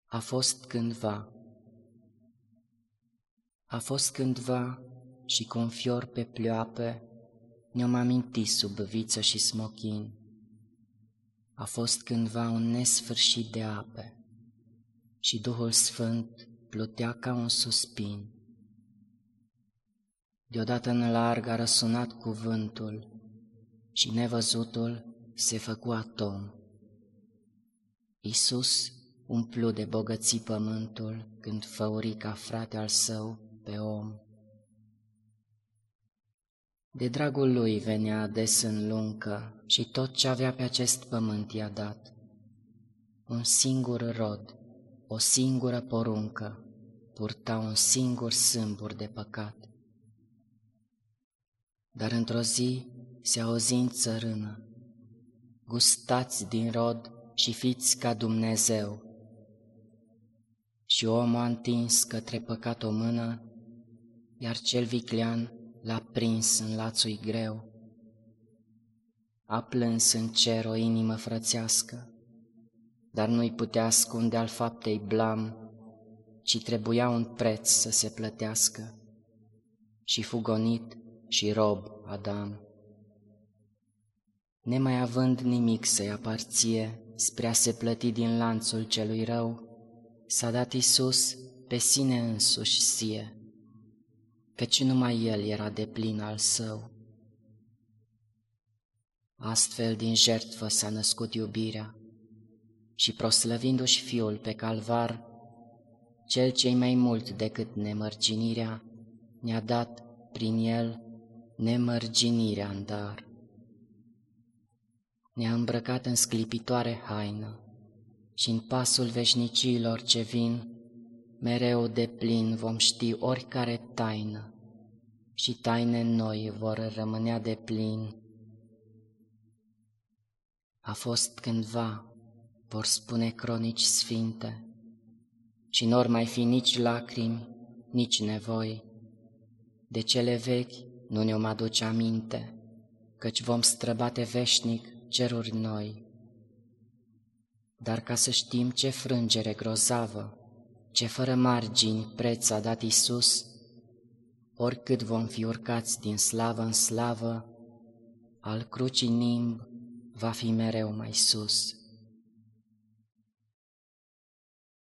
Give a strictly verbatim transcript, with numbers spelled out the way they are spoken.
A fost cândva. A fost cândva și cu un fior pe pleoapă ne-om aminti sub viță și smochin. A fost cândva un nesfârșit de ape și Duhul Sfânt plutea ca un suspin. Deodată în larg a răsunat cuvântul și nevăzutul se făcu atom. Iisus umplu de bogății pământul când făuri ca frate al său pe om. De dragul lui venea des în luncă și tot ce avea pe acest pământ i-a dat. Un singur rod, o singură poruncă, purta un singur sâmbur de păcat. Dar într-o zi se auzi în țărână: gustați din rod și fiți ca Dumnezeu. Și omul a întins către păcat o mână, iar cel viclean l-a prins în lațul greu. A plâns în cer o inimă frățească, dar nu-i putea ascunde al faptei blam, ci trebuia un preț să se plătească. Și fu gonit și rob Adam. Nemai având nimic să-i aparție, spre a se plăti din lanțul celui rău, s-a dat Iisus pe sine însuși sie, căci numai El era deplin al său. Astfel din jertfă s-a născut iubirea și proslăvindu-și Fiul pe calvar, Cel ce-i mai mult decât nemărginirea, ne-a dat prin El nemărginirea în dar. Ne-a îmbrăcat în sclipitoare haină și în pasul veșnicilor ce vin, mereu deplin vom ști oricare taină și taine noi vor rămânea deplin. A fost cândva, vor spune cronici sfinte, și n-or mai fi nici lacrimi, nici nevoi. De cele vechi nu ne-om aduce aminte, căci vom străbate veșnic ceruri noi. Dar ca să știm ce frângere grozavă, ce fără margini preț a dat Iisus, oricât vom fi urcați din slavă în slavă, al crucii nimb va fi mereu mai sus.